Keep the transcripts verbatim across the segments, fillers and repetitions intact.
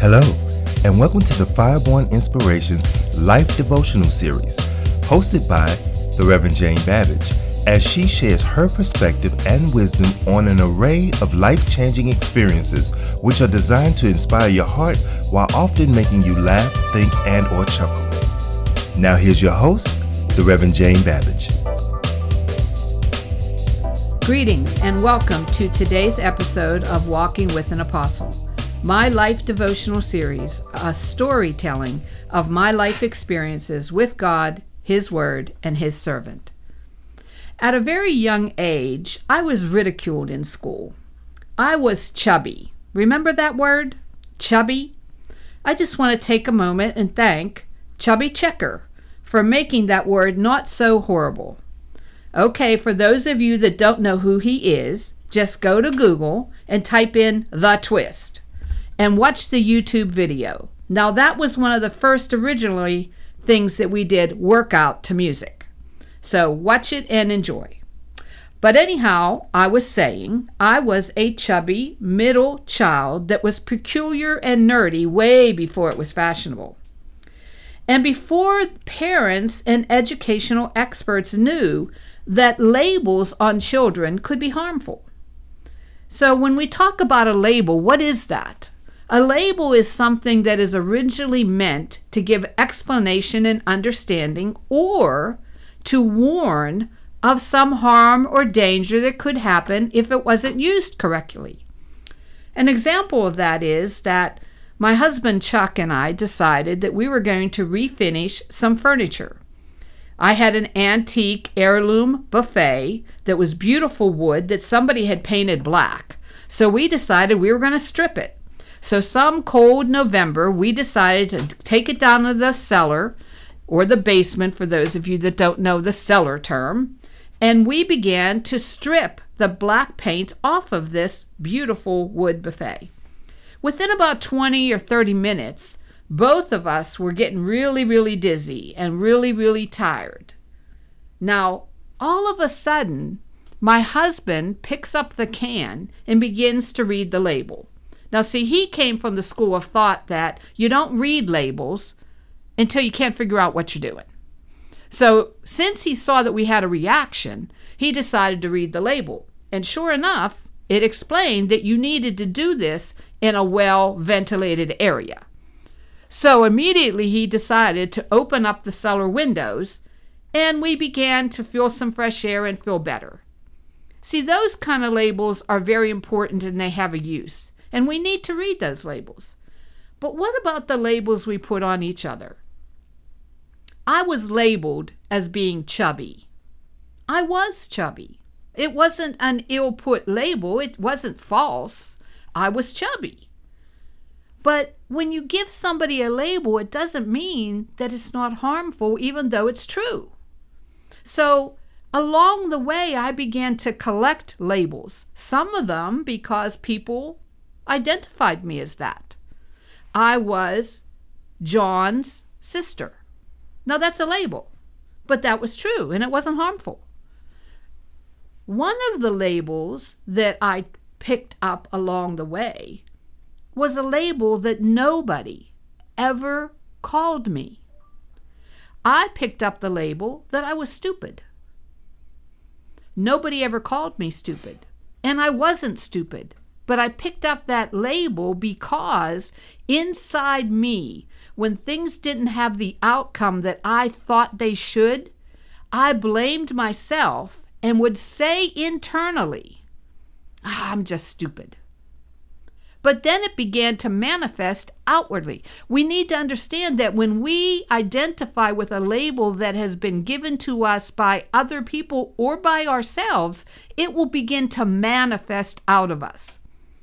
Hello, and welcome to the Fireborn Inspirations Life Devotional Series, hosted by the Reverend Jane Babbage, as she shares her perspective and wisdom on an array of life-changing experiences which are designed to inspire your heart while often making you laugh, think, and or chuckle. Now here's your host, the Reverend Jane Babbage. Greetings and welcome to today's episode of Walking with an Apostle, my life devotional series, a storytelling of my life experiences with God, His Word, and His servant. At a very young age, I was ridiculed in school. I was chubby. Remember that word? Chubby? I just want to take a moment and thank Chubby Checker for making that word not so horrible. Okay, for those of you that don't know who he is, just go to Google and type in The Twist and watch the YouTube video. Now that was one of the first originally things that we did workout to music. So watch it and enjoy. But anyhow, I was saying I was a chubby middle child that was peculiar and nerdy way before it was fashionable. And before parents and educational experts knew that labels on children could be harmful. So when we talk about a label, what is that? A label is something that is originally meant to give explanation and understanding or to warn of some harm or danger that could happen if it wasn't used correctly. An example of that is that my husband Chuck and I decided that we were going to refinish some furniture. I had an antique heirloom buffet that was beautiful wood that somebody had painted black, so we decided we were going to strip it. So some cold November, we decided to take it down to the cellar, or the basement for those of you that don't know the cellar term, and we began to strip the black paint off of this beautiful wood buffet. Within about twenty or thirty minutes, both of us were getting really, really dizzy and really, really tired. Now, all of a sudden, my husband picks up the can and begins to read the label. Now, see, he came from the school of thought that you don't read labels until you can't figure out what you're doing. So since he saw that we had a reaction, he decided to read the label. And sure enough, it explained that you needed to do this in a well-ventilated area. So immediately he decided to open up the cellar windows, and we began to feel some fresh air and feel better. See, those kind of labels are very important and they have a use. And we need to read those labels. But what about the labels we put on each other? I was labeled as being chubby. I was chubby. It wasn't an ill-put label. It wasn't false. I was chubby. But when you give somebody a label, it doesn't mean that it's not harmful, even though it's true. So along the way, I began to collect labels. Some of them because people identified me as that. I was John's sister. Now that's a label, but that was true and it wasn't harmful. One of the labels that I picked up along the way was a label that nobody ever called me. I picked up the label that I was stupid. Nobody ever called me stupid, and I wasn't stupid. But I picked up that label because inside me, when things didn't have the outcome that I thought they should, I blamed myself and would say internally, ah, I'm just stupid. But then it began to manifest outwardly. We need to understand that when we identify with a label that has been given to us by other people or by ourselves, it will begin to manifest out of us.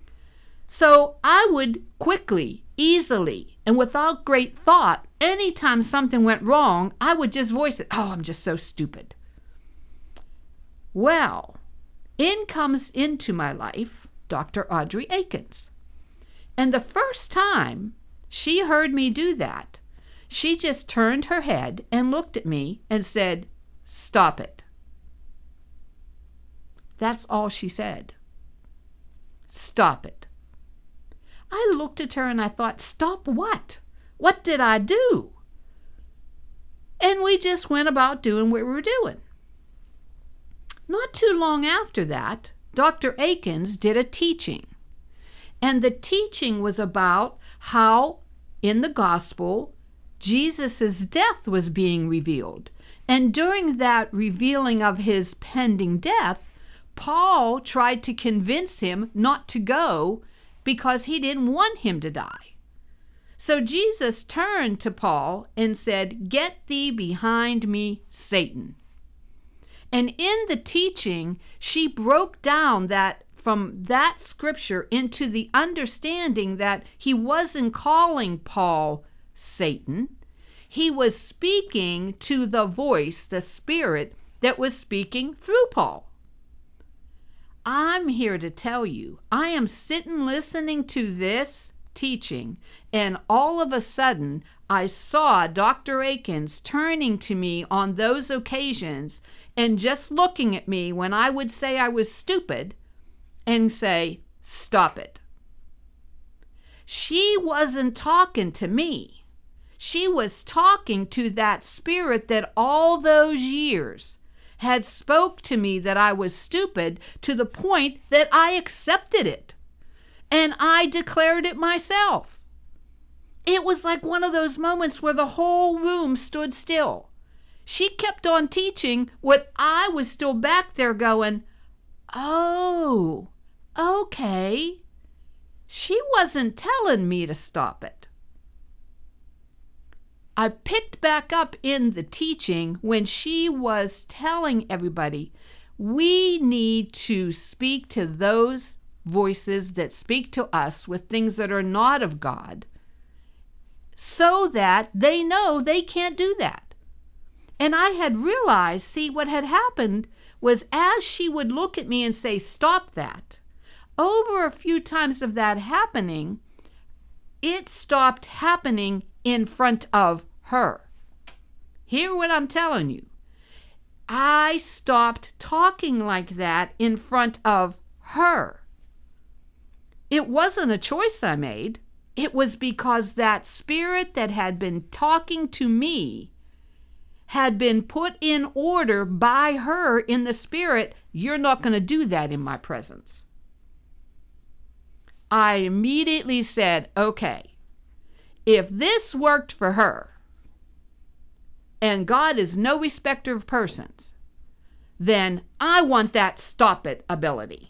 So I would quickly, easily, and without great thought, anytime something went wrong, I would just voice it, oh, I'm just so stupid. Well, in comes into my life Doctor Audrey Akins. And the first time she heard me do that, she just turned her head and looked at me and said, stop it. That's all she said. Stop it. I looked at her and I thought, stop what? What did I do? And we just went about doing what we were doing. Not too long after that, Doctor Akins did a teaching. And the teaching was about how in the gospel, Jesus' death was being revealed. And during that revealing of his pending death, Paul tried to convince him not to go because he didn't want him to die. So Jesus turned to Paul and said, "Get thee behind me, Satan." And in the teaching, she broke down that from that scripture into the understanding that he wasn't calling Paul Satan. He was speaking to the voice, the spirit that was speaking through Paul. I'm here to tell you, I am sitting listening to this teaching, and all of a sudden, I saw Doctor Akins turning to me on those occasions and just looking at me when I would say I was stupid and say, "Stop it." She wasn't talking to me. She was talking to that spirit that all those years had spoke to me that I was stupid to the point that I accepted it. And I declared it myself. It was like one of those moments where the whole room stood still. She kept on teaching what I was still back there going, oh, okay. She wasn't telling me to stop it. I picked back up in the teaching when she was telling everybody, we need to speak to those voices that speak to us with things that are not of God, so that they know they can't do that. And I had realized, see, what had happened was as she would look at me and say, "Stop that," over a few times of that happening, it stopped happening in front of her. Hear what I'm telling you. I stopped talking like that in front of her. It wasn't a choice I made. It was because that spirit that had been talking to me had been put in order by her in the spirit. You're not going to do that in my presence. I immediately said, okay, if this worked for her, and God is no respecter of persons, then I want that stop it ability.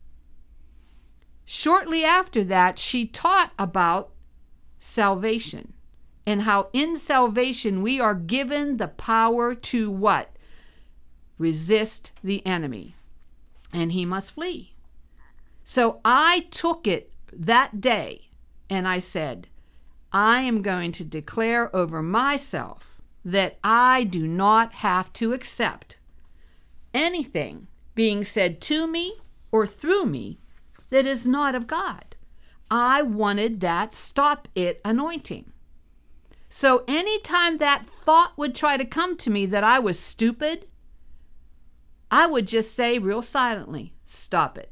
Shortly after that, she taught about salvation and how in salvation we are given the power to what? Resist the enemy, and he must flee. So I took it that day and I said, I am going to declare over myself that I do not have to accept anything being said to me or through me that is not of God. I wanted that stop it anointing. So anytime that thought would try to come to me that I was stupid, I would just say real silently, stop it.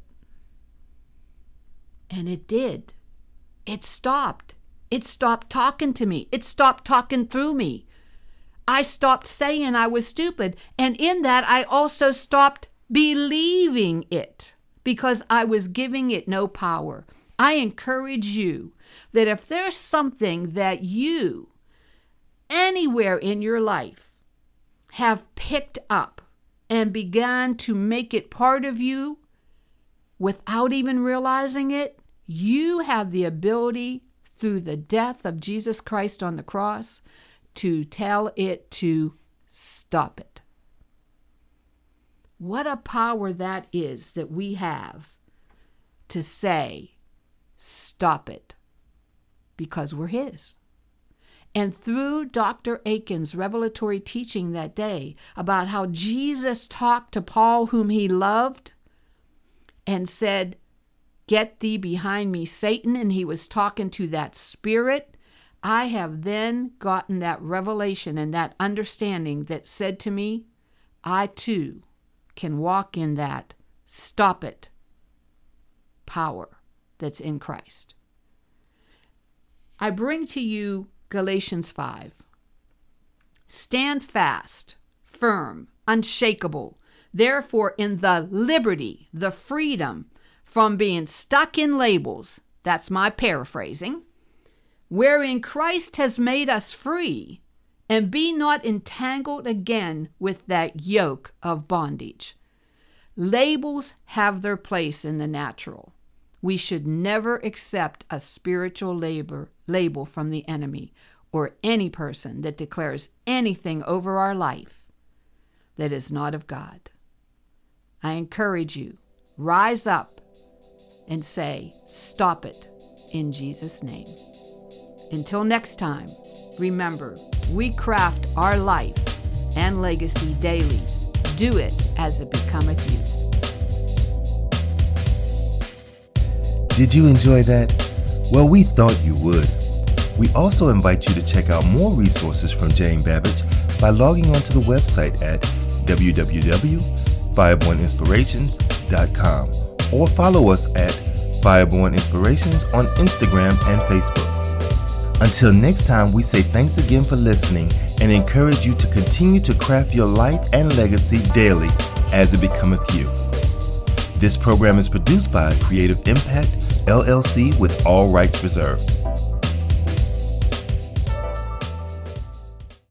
And it did. It stopped. It stopped talking to me. It stopped talking through me. I stopped saying I was stupid. And in that, I also stopped believing it because I was giving it no power. I encourage you that if there's something that you, anywhere in your life, have picked up and began to make it part of you without even realizing it, you have the ability through the death of Jesus Christ on the cross to tell it to stop it. What a power that is that we have to say, stop it, because we're His. And through Doctor Akins' revelatory teaching that day about how Jesus talked to Paul, whom he loved, and said, get thee behind me, Satan, and he was talking to that spirit, I have then gotten that revelation and that understanding that said to me, I too can walk in that stop it power that's in Christ. I bring to you Galatians five. Stand fast, firm, unshakable, therefore in the liberty, the freedom from being stuck in labels, that's my paraphrasing, wherein Christ has made us free, and be not entangled again with that yoke of bondage. Labels have their place in the natural. We should never accept a spiritual labor, label from the enemy or any person that declares anything over our life that is not of God. I encourage you, rise up and say, stop it in Jesus' name. Until next time, remember, we craft our life and legacy daily. Do it as it becometh you. Did you enjoy that? Well, we thought you would. We also invite you to check out more resources from Jane Babbage by logging onto the website at w w w dot fireborn inspirations dot com or follow us at Fireborn Inspirations on Instagram and Facebook. Until next time, we say thanks again for listening and encourage you to continue to craft your life and legacy daily as it becometh you. This program is produced by Creative Impact, L L C, with all rights reserved.